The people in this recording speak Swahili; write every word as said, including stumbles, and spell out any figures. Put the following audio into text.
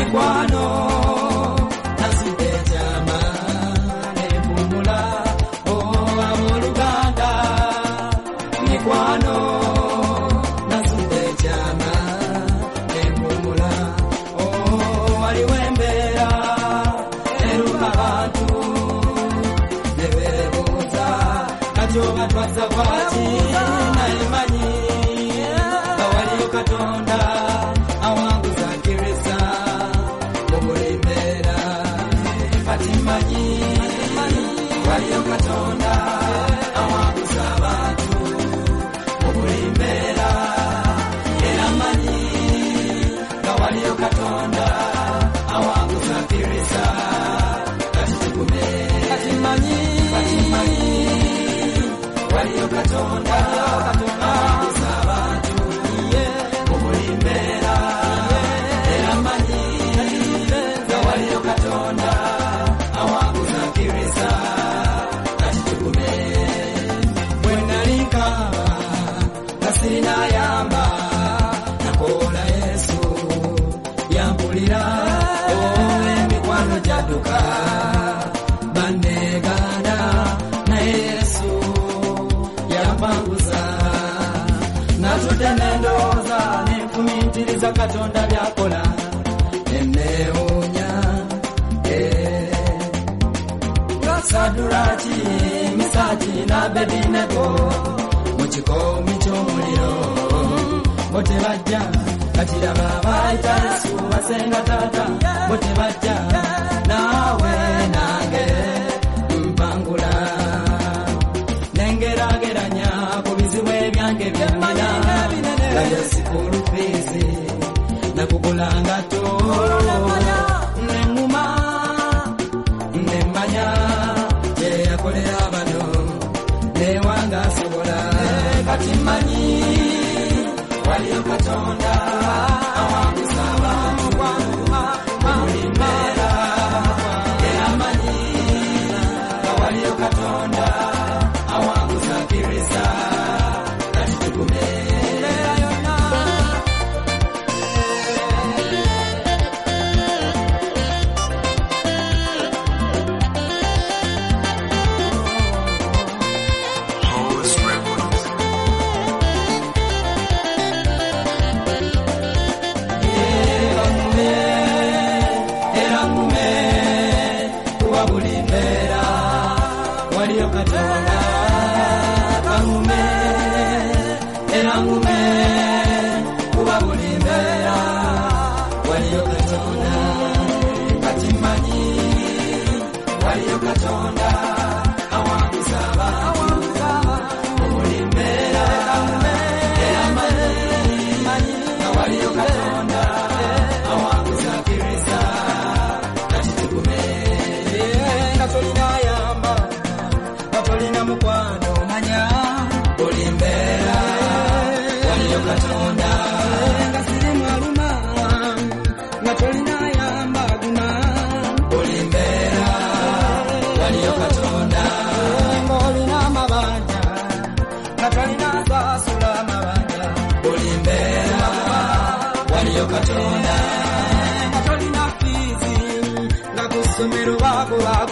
mikwano naside jama nepumula oh amoluganda mikwano naside jama nepumula oh waliwembera eruka bantu nebebuza kajoba twaza kwati na imanyi kawali katonda awanguza kirisa mubulimbera fatimanyi wali katonda awanguza abantu mubulimbera eramanyi kawali katonda awanguza kirisa katikume fatimanyi fatimanyi wali katonda awanguza abantu mubulimbera eramanyi kawali katonda awanguza kirisa katikume bwenalika kasina yamba nakola Yesu yampulira oh mikwano jaduka banegana na Yesu yampanguza natutenendoza nefumintiriza katonda byakola eneunya eh Sadurati Misati na Bebinego muchikomi ky'omuliro bote bajja katira baba Yesu basenga tata bote bajja nawe nange mpangula nengerageranya ku bizibu ebyange byamina kaya sikulu fizi nakugulanga to nenguma nembanya yakolera bano newanga sobola katimanyi wali katonda awanguza abantu mubulimbera eramanyi wali katonda awanguza kirisa katikume katonda katolina fizi ngakusomero bako bako